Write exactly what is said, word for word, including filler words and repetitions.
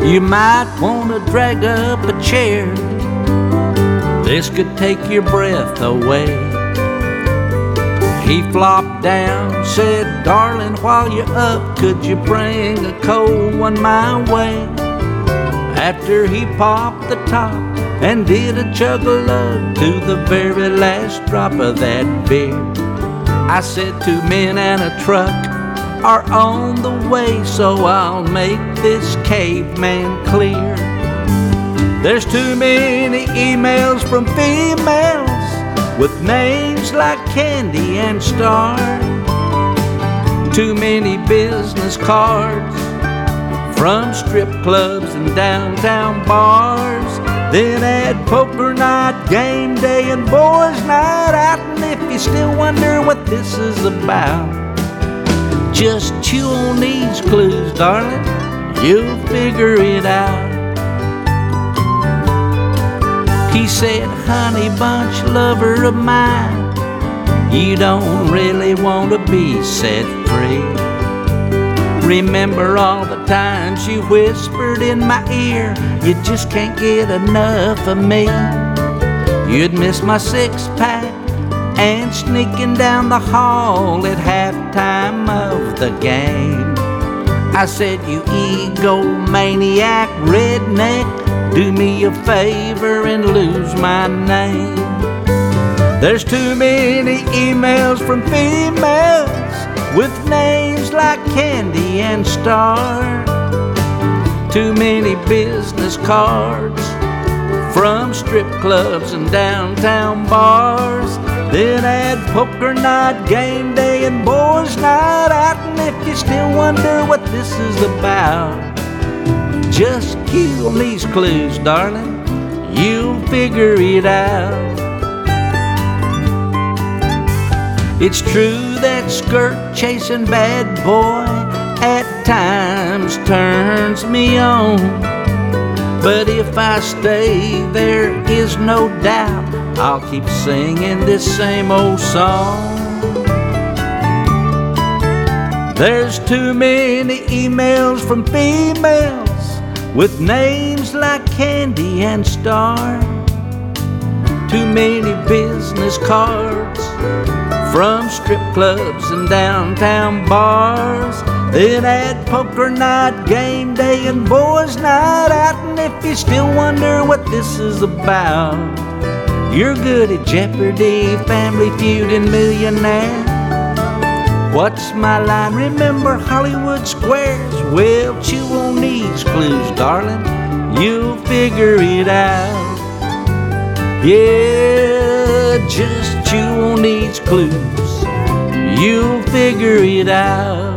You might want to drag up a chair. This could take your breath away. He flopped down, said, darling, while you're up, could you bring a cold one my way? After he popped the top and did a chug-a-lug to the very last drop of that beer, I said, two men and a truck are on the way, so I'll make this caveman clear. There's too many emails from females with names like Candy and Star. Too many business cards from strip clubs and downtown bars. Then add poker night, game day, and boys' night out. And if you still wonder what this is about, just chew on these clues, darling, you'll figure it out. He said, honey bunch lover of mine, you don't really want to be set free. Remember all the times you whispered in my ear, you just can't get enough of me. You'd miss my six-pack and sneaking down the hall at halftime of the game. I said, you egomaniac redneck, do me a favor and lose my name. There's too many emails from females with names like Candy and Star. Too many business cards from strip clubs and downtown bars. Then add poker night, game day, and boys' night out. And if you still wonder what this is about, just cue on these clues, darling, you'll figure it out. It's true that skirt chasing bad boy at times turns me on, but if I stay, there is no doubt I'll keep singing this same old song. There's too many emails from females with names like Candy and Star. Too many business cards from strip clubs and downtown bars. Then add poker night, game day, and boys' night out. And if you still wonder what this is about, you're good at Jeopardy, Family Feud, and Millionaire. What's my line? Remember Hollywood Squares? Well, chew on these clues, darling, you'll figure it out. Yeah, just chew on these clues, you'll figure it out.